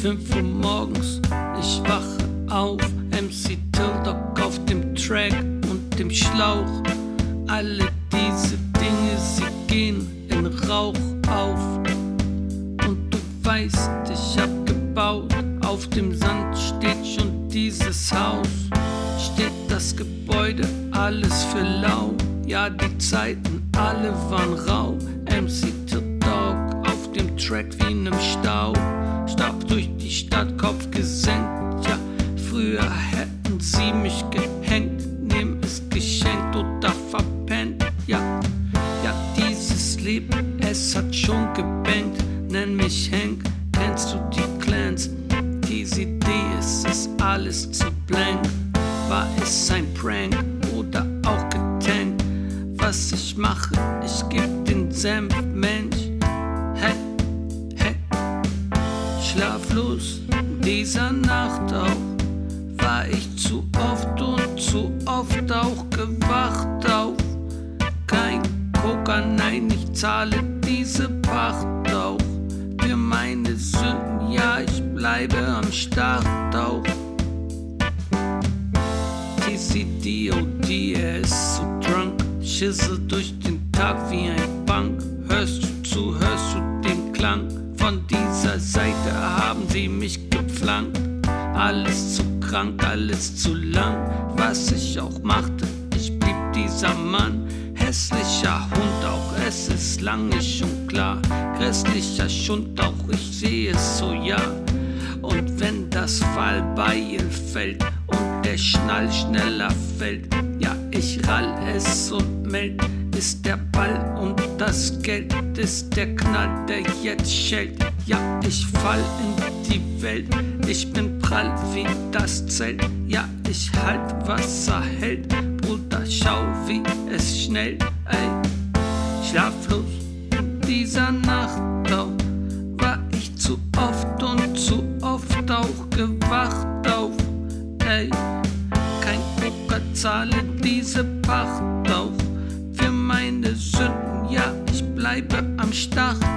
5 Uhr morgens, ich wache auf, MC Tildock auf dem Track und dem Schlauch. Alle diese Dinge, sie gehen in Rauch auf. Und du weißt, ich hab gebaut, auf dem Sand steht schon dieses Haus. Steht das Gebäude, alles für lau. Ja, die Zeiten, alle waren rau. MC Tildock auf dem Track wie in nem Stau. Staub durch die Stadt, Kopf gesenkt. Ja, früher hätten sie mich gehängt. Nehm es geschenkt oder verpennt. Ja, dieses Leben, es hat schon gebankt. Nenn mich Hank, kennst du die Clans? Diese Idee, es ist alles zu blank. War es ein Prank oder auch getankt? Was ich mache, ich geb den Senf, Mensch. Hey, schlaflos dieser Nacht auch. War ich zu oft und zu oft auch gewacht auf. Kein Koka, nein, ich zahle diese Pacht auch. Für meine Sünden, ja, ich bleibe am Start auch. TCDOD, er ist so drunk. Schissel durch den Tag wie ein Bank. Hörst du den Klang? Von dieser Seite haben sie mich gepflankt. Alles zu krank, alles zu lang. Was ich auch machte, ich blieb dieser Mann. Hässlicher Hund auch, es ist lange schon klar. Grässlicher Schund auch, ich sehe es so, ja. Und wenn das Fallbeil fällt und der Schnall schneller fällt, ja, ich rall es und meld, ist der Ball und das Geld ist der Knall, der jetzt schellt. Ja, ich fall in die Welt, ich bin prall wie das Zelt. Ja, ich halt, Wasser hält, Bruder, schau, wie es schnellt, ey. Schlaflos in dieser Nacht auch, war ich zu oft und zu oft auch gewacht auf, ey. Kein Poker, zahle diese Pacht auch. Für meine Sünden, ja, ich bleibe am Start